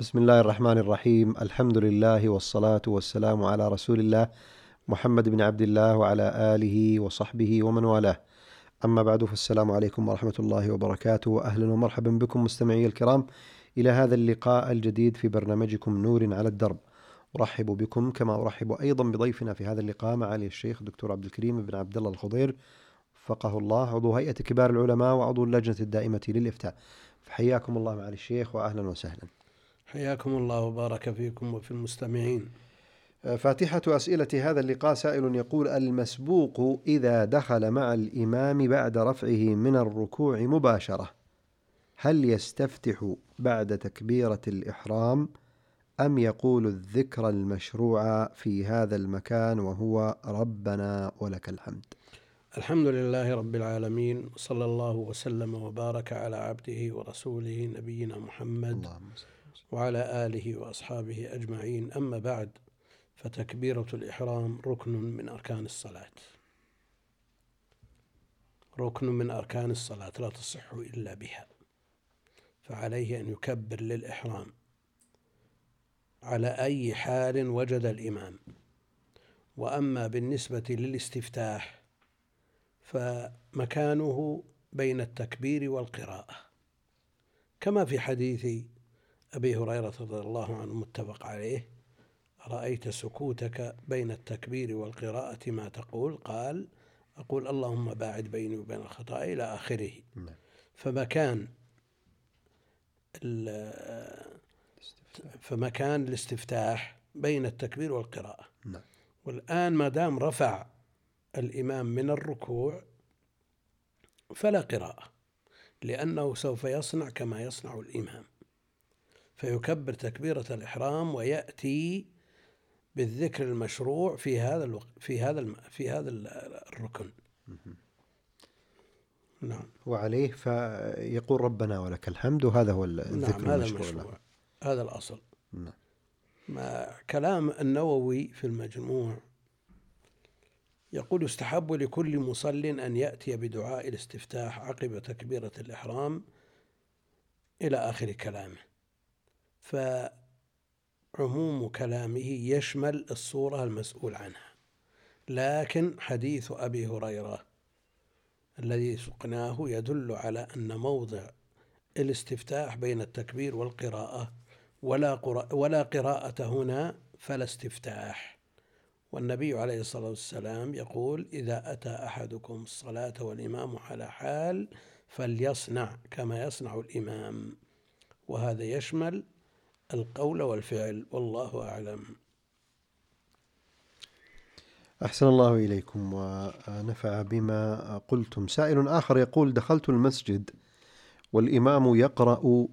بسم الله الرحمن الرحيم. الحمد لله والصلاة والسلام على رسول الله محمد بن عبد الله وعلى آله وصحبه ومن والاه. أما بعد، فالسلام عليكم ورحمة الله وبركاته، وأهلا ومرحبا بكم مستمعي الكرام إلى هذا اللقاء الجديد في برنامجكم نور على الدرب. أرحب بكم كما أرحب أيضا بضيفنا في هذا اللقاء معالي الشيخ دكتور عبد الكريم بن عبد الله الخضير وفقه الله، عضو هيئة كبار العلماء وعضو اللجنة الدائمة للإفتاء. فحياكم الله معالي الشيخ وأهلا وسهلا. حياكم الله وبارك فيكم وفي المستمعين. فاتحة أسئلة هذا اللقاء سائل يقول: المسبوق إذا دخل مع الإمام بعد رفعه من الركوع مباشرة، هل يستفتح بعد تكبيرة الإحرام أم يقول الذكر المشروع في هذا المكان وهو ربنا ولك الحمد؟ الحمد لله رب العالمين، وصلى الله وسلم وبارك على عبده ورسوله نبينا محمد وعلى آله وأصحابه أجمعين. أما بعد، فتكبيرة الإحرام ركن من أركان الصلاة، ركن من أركان الصلاة لا تصح إلا بها، فعليه أن يكبر للإحرام على أي حال وجد الإمام. وأما بالنسبة للاستفتاح فمكانه بين التكبير والقراءة، كما في حديث أبي هريرة رضي الله عنه متفق عليه: رأيت سكوتك بين التكبير والقراءة ما تقول؟ قال: أقول اللهم باعد بيني وبين الخطايا، إلى آخره. فمكان الاستفتاح بين التكبير والقراءة. والآن ما دام رفع الإمام من الركوع فلا قراءة، لأنه سوف يصنع كما يصنع الإمام، فيكبر تكبيرة الإحرام ويأتي بالذكر المشروع في هذا الوقت في هذا الركن. نعم. وعليه فيقول ربنا ولك الحمد، وهذا هو الذكر. نعم، هذا المشروع، هذا الأصل. نعم. ما كلام النووي في المجموع يقول: يستحب لكل مصل أن يأتي بدعاء الاستفتاح عقب تكبيرة الإحرام إلى آخر كلامه. فعموم كلامه يشمل الصورة المسؤول عنها، لكن حديث أبي هريرة الذي سقناه يدل على أن موضع الاستفتاح بين التكبير والقراءة، ولا قراءة هنا فلا استفتاح. والنبي عليه الصلاة والسلام يقول: إذا أتى أحدكم الصلاة والإمام على حال فليصنع كما يصنع الإمام. وهذا يشمل القول والفعل، والله أعلم. أحسن الله إليكم ونفع بما قلتم. سائل آخر يقول: دخلت المسجد والإمام يقرأ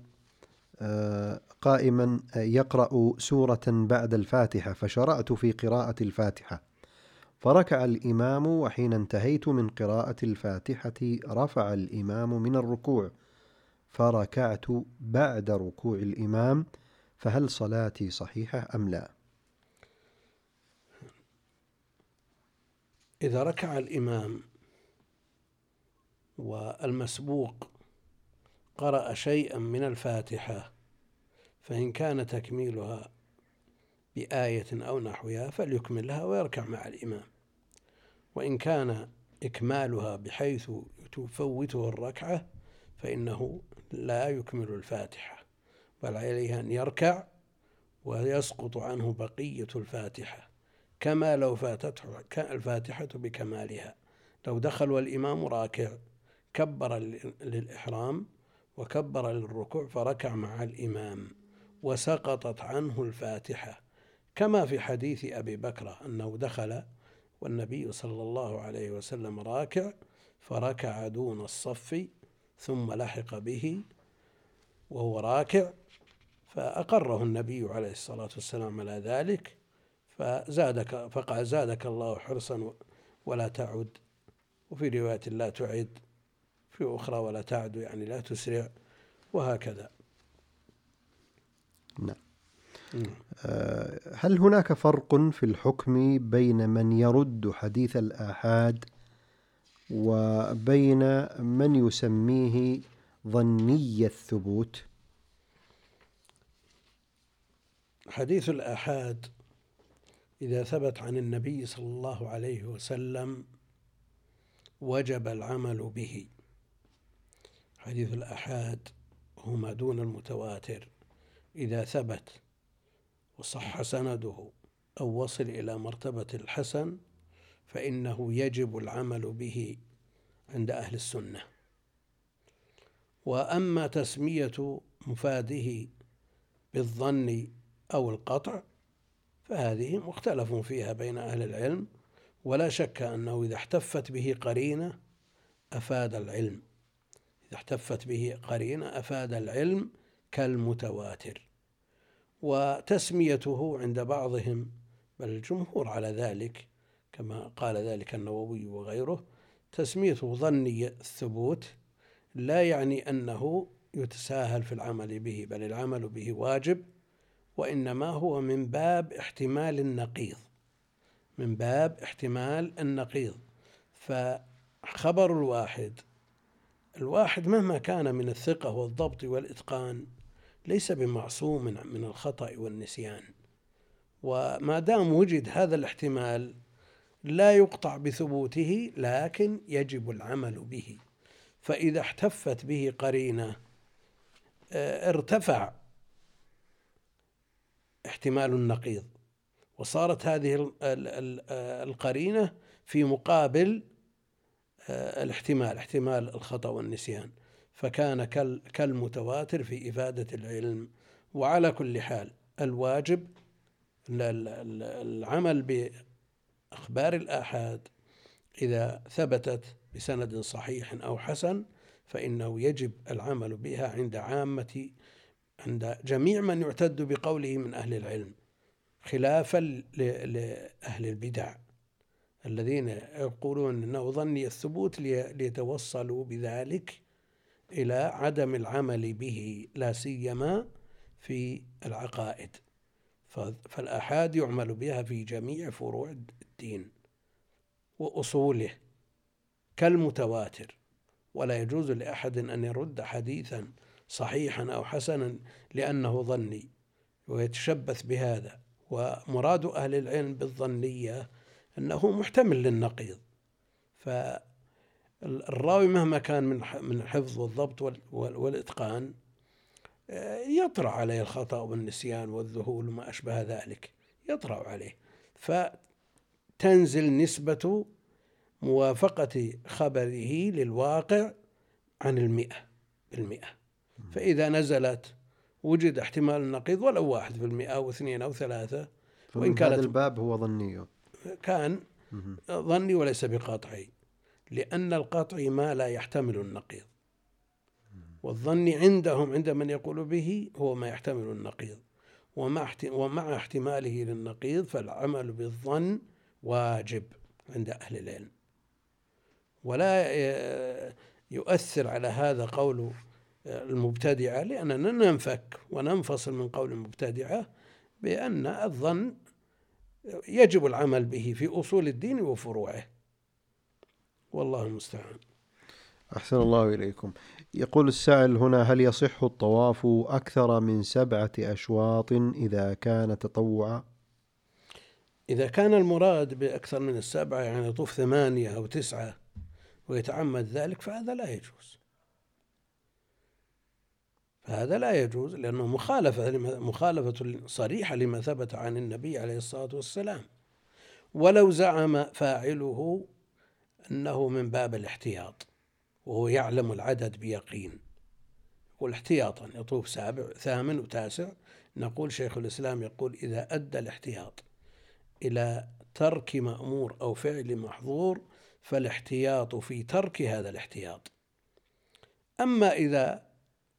قائما يقرأ سورة بعد الفاتحة، فشرعت في قراءة الفاتحة، فركع الإمام، وحين انتهيت من قراءة الفاتحة رفع الإمام من الركوع، فركعت بعد ركوع الإمام، فهل صلاتي صحيحة أم لا؟ إذا ركع الإمام والمسبوق قرأ شيئا من الفاتحة، فإن كان تكميلها بآية أو نحوها فليكملها ويركع مع الإمام. وإن كان إكمالها بحيث تفوته الركعة فإنه لا يكمل الفاتحة، بل عليه أن يركع ويسقط عنه بقية الفاتحة، كما لو فاتته الفاتحة بكمالها. لو دخل والإمام راكع كبر للإحرام وكبر للركوع فركع مع الإمام وسقطت عنه الفاتحة، كما في حديث أبي بكر أنه دخل والنبي صلى الله عليه وسلم راكع فركع دون الصف ثم لحق به وهو راكع، فأقره النبي عليه الصلاة والسلام على ذلك، فقال: زادك الله حرصا ولا تعد، وفي رواية لا تعد، في أخرى ولا تعد، يعني لا تسرع، وهكذا. نعم. هل هناك فرق في الحكم بين من يرد حديث الآحاد وبين من يسميه ظني الثبوت؟ حديث الآحاد إذا ثبت عن النبي صلى الله عليه وسلم وجب العمل به. حديث الآحاد هو ما دون المتواتر إذا ثبت وصح سنده أو وصل إلى مرتبة الحسن فإنه يجب العمل به عند أهل السنة. وأما تسمية مفاده بالظن أو القطع فهذه مختلف فيها بين أهل العلم، ولا شك أنه إذا احتفت به قرينة أفاد العلم، إذا احتفت به قرينة أفاد العلم كالمتواتر. وتسميته عند بعضهم بل الجمهور على ذلك كما قال ذلك النووي وغيره، تسميته ظني الثبوت لا يعني أنه يتساهل في العمل به، بل العمل به واجب، وإنما هو من باب احتمال النقيض، من باب احتمال النقيض. فخبر الواحد مهما كان من الثقة والضبط والإتقان ليس بمعصوم من الخطأ والنسيان، وما دام وجد هذا الاحتمال لا يقطع بثبوته لكن يجب العمل به. فإذا احتفت به قرينة ارتفع احتمال النقيض، وصارت هذه القرينة في مقابل احتمال الخطأ والنسيان، فكان كالمتواتر في إفادة العلم. وعلى كل حال الواجب العمل بأخبار الآحاد إذا ثبتت بسند صحيح أو حسن فإنه يجب العمل بها عند جميع من يعتد بقوله من أهل العلم، خلافا لأهل البدع الذين يقولون أنه ظني الثبوت ليتوصلوا بذلك إلى عدم العمل به، لا سيما في العقائد. فالآحاد يعمل بها في جميع فروع الدين وأصوله كالمتواتر، ولا يجوز لأحد أن يرد حديثا صحيحا أو حسنا لأنه ظني ويتشبث بهذا. ومراد أهل العلم بالظنية أنه محتمل للنقيض، فالراوي مهما كان من الحفظ والضبط والإتقان يطرأ عليه الخطأ والنسيان والذهول وما أشبه ذلك، يطرأ عليه، فتنزل نسبة موافقة خبره للواقع عن 100%. فإذا نزلت وجد احتمال النقيض ولو 1% أو 2 أو 3، وإن كان هذا الباب هو ظني، كان ظني وليس بقاطعي، لأن القاطعي ما لا يحتمل النقيض، والظني عندهم عند من يقول به هو ما يحتمل النقيض، ومع احتماله للنقيض فالعمل بالظن واجب عند أهل العلم. ولا يؤثر على هذا قول المبتدعة، لأننا ننفك وننفصل من قول المبتدعة بأن الظن يجب العمل به في أصول الدين وفروعه، والله المستعان. أحسن الله إليكم. يقول السائل هنا: هل يصح الطواف أكثر من 7 أشواط إذا كان تطوعا؟ إذا كان المراد بأكثر من 7 يعني يطوف 8 أو 9 ويتعمد ذلك فهذا لا يجوز، فهذا لا يجوز، لأنه مخالفة صريحة لما ثبت عن النبي عليه الصلاة والسلام. ولو زعم فاعله أنه من باب الاحتياط وهو يعلم العدد بيقين، والاحتياطا يطوف 7 8 و9، نقول شيخ الإسلام يقول إذا أدى الاحتياط إلى ترك مأمور أو فعل محظور فالاحتياط في ترك هذا الاحتياط. أما إذا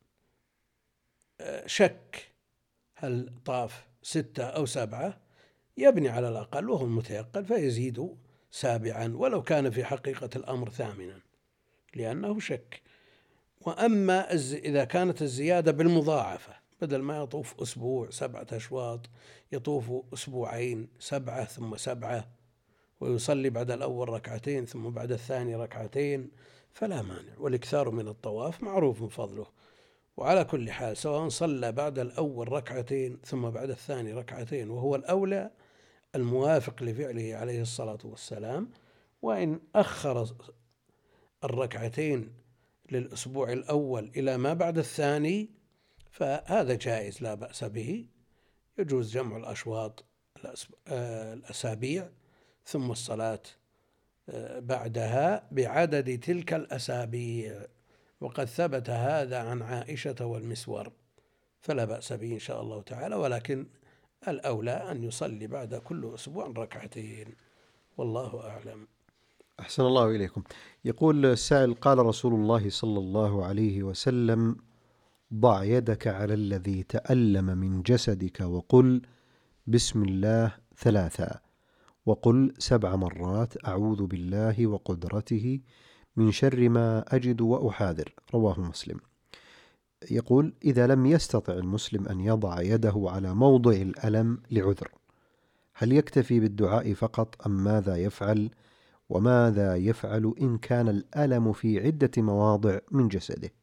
شك هل طاف 6 أو 7 يبني على الأقل وهو المتيقن فيزيد 7 ولو كان في حقيقة الأمر 8 لأنه شك. وأما إذا كانت الزيادة بالمضاعفة، بدل ما يطوف أسبوع 7 أشواط يطوف أسبوعين 7 ثم 7 ويصلي بعد الأول 2 ثم بعد الثاني 2 فلا مانع، والإكثار من الطواف معروف من فضله. وعلى كل حال سواء صلى بعد الأول ركعتين ثم بعد الثاني ركعتين وهو الأولى الموافق لفعله عليه الصلاة والسلام، وإن أخر الركعتين للأسبوع الأول إلى ما بعد الثاني فهذا جائز لا بأس به. يجوز جمع الأشواط الأسابيع ثم الصلاة بعدها بعدد تلك الأسابيع، وقد ثبت هذا عن عائشة والمسور، فلا بأس به إن شاء الله تعالى، ولكن الأولى أن يصلي بعد كل أسبوع ركعتين، والله أعلم. أحسن الله إليكم. يقول السائل: قال رسول الله صلى الله عليه وسلم: ضع يدك على الذي تألم من جسدك وقل بسم الله 3، وقل 7 مرات أعوذ بالله وقدرته من شر ما أجد وأحاذر، رواه مسلم. يقول: إذا لم يستطع المسلم أن يضع يده على موضع الألم لعذر، هل يكتفي بالدعاء فقط أم ماذا يفعل؟ وماذا يفعل إن كان الألم في عدة مواضع من جسده؟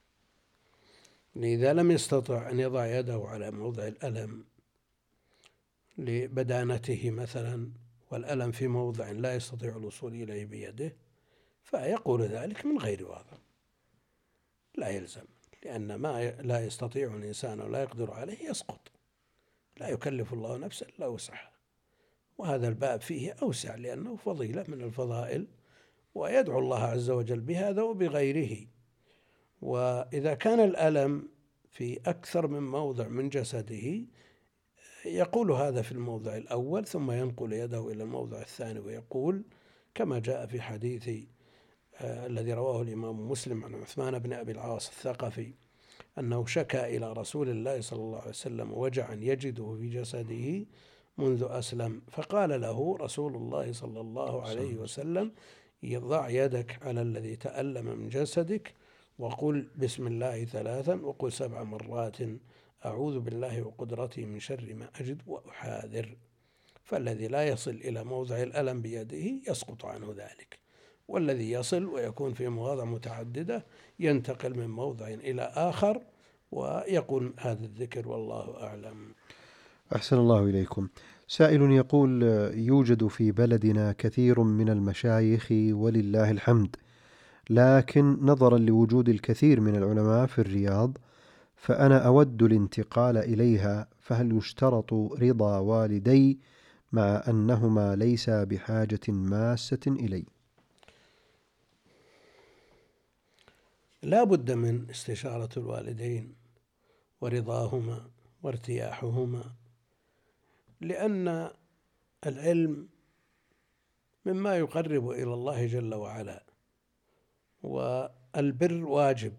إذا لم يستطع أن يضع يده على موضع الألم لبدانته مثلا، والألم في موضع لا يستطيع الوصول إليه بيده، فيقول ذلك من غير وضع، لا يلزم، لأن ما لا يستطيع الإنسان ولا يقدر عليه يسقط، لا يكلف الله نفسا إلا وسعها، وهذا الباب فيه أوسع لأنه فضيلة من الفضائل، ويدعو الله عز وجل بهذا وبغيره. وإذا كان الألم في أكثر من موضع من جسده يقول هذا في الموضع الأول ثم ينقل يده إلى الموضع الثاني ويقول كما جاء في حديث الذي رواه الإمام مسلم عن عثمان بن أبي العاص الثقفي أنه شكى إلى رسول الله صلى الله عليه وسلم وجعا يجده في جسده منذ أسلم، فقال له رسول الله صلى الله عليه وسلم: ضع يدك على الذي تألم من جسدك وقل بسم الله 3 وقل 7 مرات أعوذ بالله وقدرته من شر ما أجد وأحاذر. فالذي لا يصل إلى موضع الألم بيده يسقط عنه ذلك، والذي يصل ويكون في مواضع متعددة ينتقل من موضع إلى آخر ويقول هذا الذكر، والله أعلم. أحسن الله إليكم. سائل يقول: يوجد في بلدنا كثير من المشايخ ولله الحمد، لكن نظرا لوجود الكثير من العلماء في الرياض فأنا أود الانتقال إليها، فهل يشترط رضا والدي مع أنهما ليس بحاجة ماسة إلي؟ لا بد من استشارة الوالدين ورضاهما وارتياحهما، لأن العلم مما يقرب إلى الله جل وعلا، والبر واجب،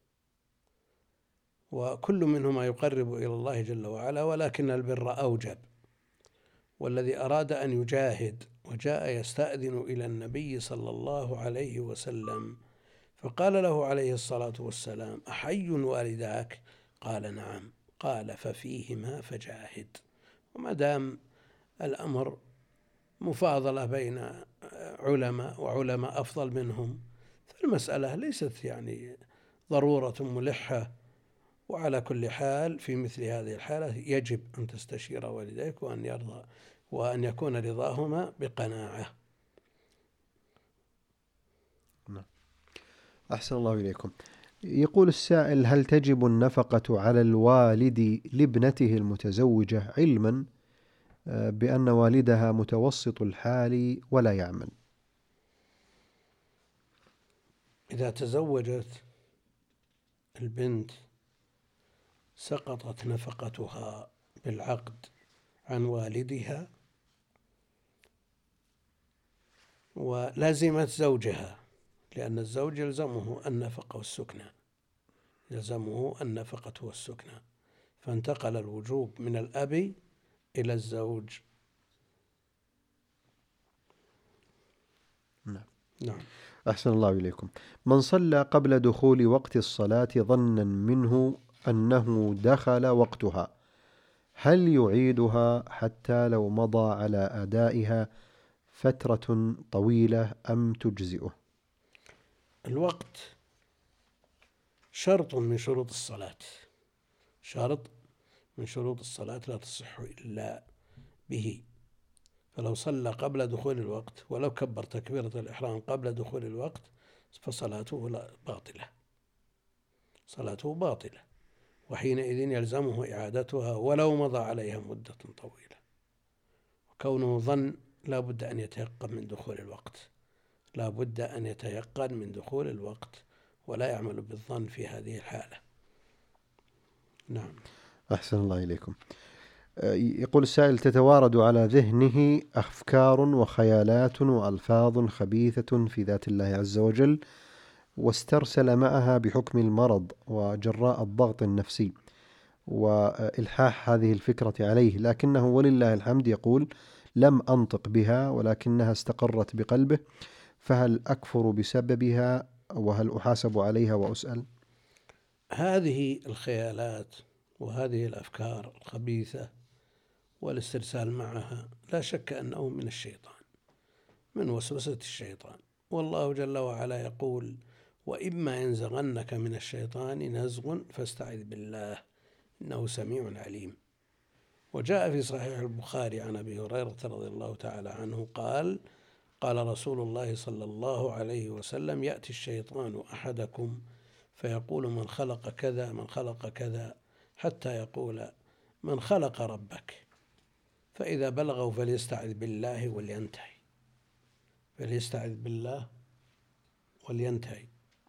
وكل منهما يقرب إلى الله جل وعلا، ولكن البر أوجب. والذي أراد أن يجاهد وجاء يستأذن إلى النبي صلى الله عليه وسلم فقال له عليه الصلاة والسلام: أحي والداك؟ قال: نعم. قال: ففيهما فجاهد. وما دام الأمر مفاضلة بين علماء وعلماء أفضل منهم فالمسألة ليست يعني ضرورة ملحة، وعلى كل حال في مثل هذه الحالة يجب أن تستشير والديك وأن يكون رضاهما بقناعة. أحسن الله إليكم. يقول السائل: هل تجب النفقة على الوالد لابنته المتزوجة علما بأن والدها متوسط الحال ولا يعمل؟ إذا تزوجت البنت سقطت نفقتها بالعقد عن والدها ولزمت زوجها، لأن الزوج يلزمه النفقة والسكنى، فانتقل الوجوب من الأب إلى الزوج. نعم. أحسن الله إليكم. من صلى قبل دخول وقت الصلاة ظنا منه أنه دخل وقتها، هل يعيدها حتى لو مضى على أدائها فترة طويلة أم تجزئه؟ الوقت شرط من شروط الصلاة، شرط من شروط الصلاة لا تصح إلا به. فلو صلى قبل دخول الوقت ولو كبر تكبيرة الإحرام قبل دخول الوقت فصلاته باطلة، صلاته باطلة، وحينئذ يلزمه إعادتها ولو مضى عليها مدة طويلة. وكونه ظن لا بد أن يتيقن من دخول الوقت، لا بد أن يتيقن من دخول الوقت ولا يعمل بالظن في هذه الحالة. نعم. أحسن الله إليكم. يقول السائل: تتوارد على ذهنه أفكار وخيالات وألفاظ خبيثة في ذات الله عز وجل، واسترسل معها بحكم المرض وجراء الضغط النفسي وإلحاح هذه الفكرة عليه، لكنه ولله الحمد يقول: لم أنطق بها ولكنها استقرت بقلبه، فهل أكفر بسببها وهل أحاسب عليها وأسأل؟ هذه الخيالات وهذه الأفكار الخبيثة والاسترسال معها لا شك أنه من الشيطان، من وسوسة الشيطان. والله جل وعلا يقول: وإما ينزغنك من الشيطان نزغ فاستعذ بالله إنه سميع عليم. وجاء في صحيح البخاري عن أبي هريرة رضي الله تعالى عنه قال: قال رسول الله صلى الله عليه وسلم: يأتي الشيطان أحدكم فيقول من خلق كذا من خلق كذا، حتى يقول من خلق ربك، فإذا بلغوا فليستعذ بالله ولينتهي، فليستعذ بالله ولينتهي.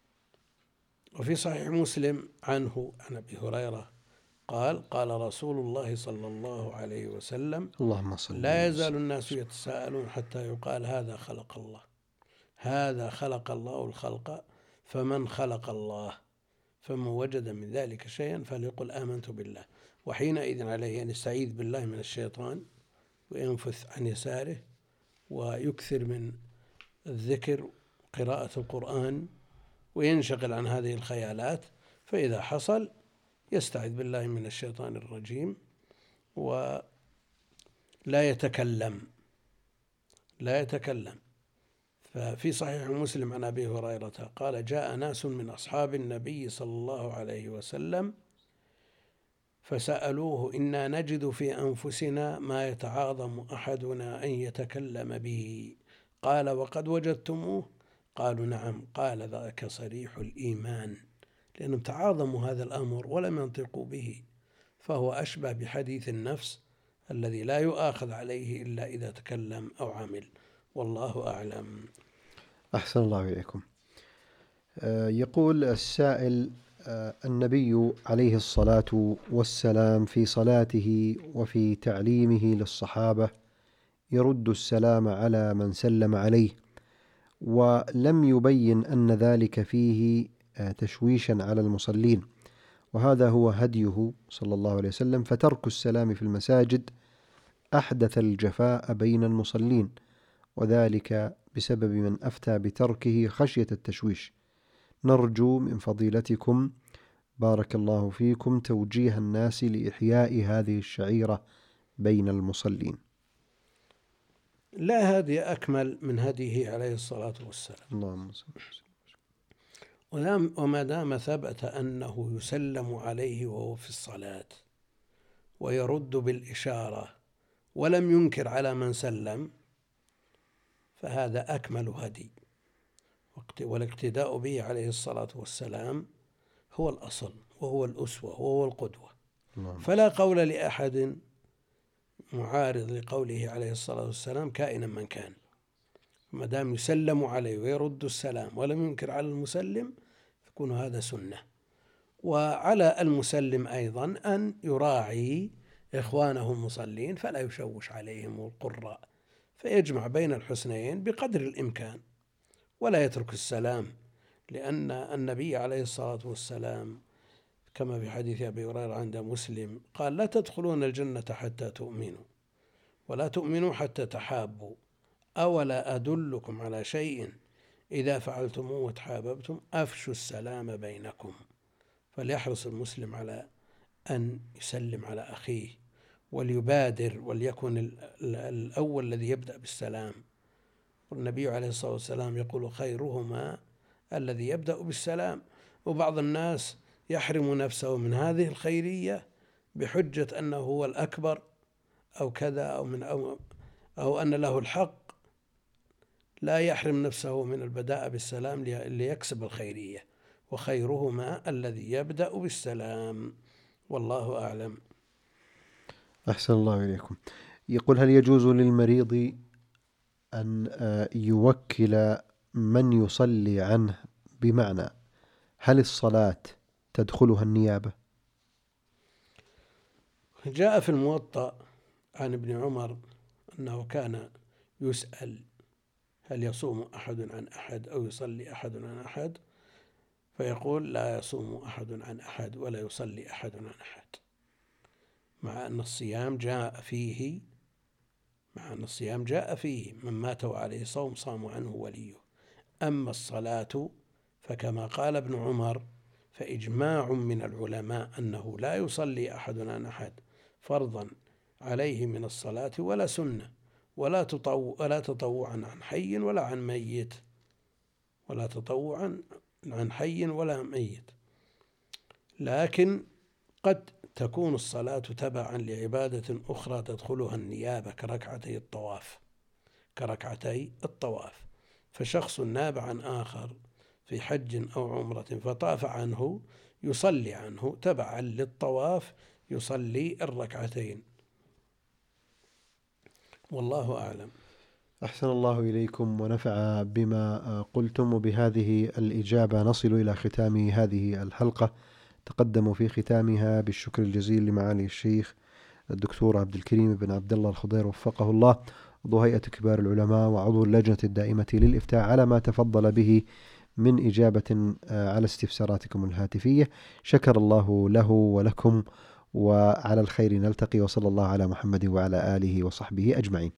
وفي صحيح مسلم عنه عن أبي هريرة قال: قال رسول الله صلى الله عليه وسلم: اللهم صل لا يزال الناس يتساءلون حتى يقال هذا خلق الله، هذا خلق الله الخلق، فمن خلق الله؟ فمن وجد من ذلك شيئا فليقل آمنت بالله. وحينئذ عليه أن يستعيذ بالله من الشيطان وينفث عن يساره ويكثر من الذكر قراءة القرآن وينشغل عن هذه الخيالات، فإذا حصل يستعذ بالله من الشيطان الرجيم ولا يتكلم، لا يتكلم. ففي صحيح مسلم عن أبي هريرة قال: جاء ناس من أصحاب النبي صلى الله عليه وسلم فسألوه: إنا نجد في أنفسنا ما يتعاظم أحدنا أن يتكلم به. قال: وقد وجدتموه؟ قالوا: نعم. قال: ذاك صريح الإيمان، لأنهم تعاظموا هذا الأمر ولم ينطقوا به، فهو أشبه بحديث النفس الذي لا يؤاخذ عليه إلا إذا تكلم أو عمل. والله أعلم. أحسن الله إليكم. يقول السائل: النبي عليه الصلاة والسلام في صلاته وفي تعليمه للصحابة يرد السلام على من سلم عليه، ولم يبين أن ذلك فيه تشويشا على المصلين، وهذا هو هديه صلى الله عليه وسلم، فترك السلام في المساجد أحدث الجفاء بين المصلين، وذلك بسبب من أفتى بتركه خشية التشويش. نرجو من فضيلتكم بارك الله فيكم توجيه الناس لإحياء هذه الشعيرة بين المصلين. لا هدي أكمل من هديه عليه الصلاة والسلام. اللهم صل. وما دام ثبت أنه يسلم عليه وهو في الصلاة ويرد بالإشارة ولم ينكر على من سلم، فهذا أكمل هدي، والاقتداء به عليه الصلاة والسلام هو الأصل وهو الأسوة وهو القدوة. فلا قول لأحد معارض لقوله عليه الصلاة والسلام كائنا من كان. ما دام يسلم عليه ويرد السلام ولم ينكر على المسلم يكون هذا سنة. وعلى المسلم أيضا أن يراعي إخوانه المصلين فلا يشوش عليهم القراء، فيجمع بين الحسنيين بقدر الإمكان ولا يترك السلام، لأن النبي عليه الصلاة والسلام كما في حديث أبي هريرة عند مسلم قال: لا تدخلون الجنة حتى تؤمنوا ولا تؤمنوا حتى تحابوا، أولا أدلكم على شيء إذا فعلتموه وتحاببتم أفشوا السلام بينكم. فليحرص المسلم على أن يسلم على أخيه وليبادر وليكن الأول الذي يبدأ بالسلام. والنبي عليه الصلاة والسلام يقول: خيرهما الذي يبدأ بالسلام. وبعض الناس يحرم نفسه من هذه الخيرية بحجة أنه هو الأكبر أو كذا أو أن له الحق، لا يحرم نفسه من البداء بالسلام ليكسب الخيرية، وخيرهما الذي يبدأ بالسلام، والله أعلم. أحسن الله إليكم. يقول: هل يجوز للمريض أن يوكل من يصلي عنه؟ بمعنى هل الصلاة تدخلها النيابة؟ جاء في الموطأ عن ابن عمر أنه كان يسأل هل يصوم أحد عن أحد أو يصلي أحد عن أحد، فيقول لا يصوم أحد عن أحد ولا يصلي أحد عن أحد، مع أن الصيام جاء فيه من مات وعليه صوم صام عنه وليه. أما الصلاة فكما قال ابن عمر فإجماع من العلماء أنه لا يصلي أحد عن أحد فرضا عليه من الصلاة ولا سنة ولا تطوعا عن حي ولا عن ميت، ولا تطوعا عن حي ولا ميت، لكن قد تكون الصلاة تبعا لعبادة أخرى تدخلها النيابة كركعتي الطواف، فشخص ناب عن آخر في حج أو عمرة فطاف عنه يصلي عنه تبعا للطواف، يصلي الركعتين، والله أعلم. أحسن الله إليكم ونفع بما قلتم. وبهذه الإجابة نصل إلى ختام هذه الحلقة. تقدموا في ختامها بالشكر الجزيل لمعالي الشيخ الدكتور عبد الكريم بن عبد الله الخضير وفقه الله، عضو هيئة كبار العلماء وعضو اللجنة الدائمة للإفتاء، على ما تفضل به من إجابة على استفساراتكم الهاتفية. شكر الله له ولكم، وعلى الخير نلتقي، وصلى الله على محمد وعلى آله وصحبه أجمعين.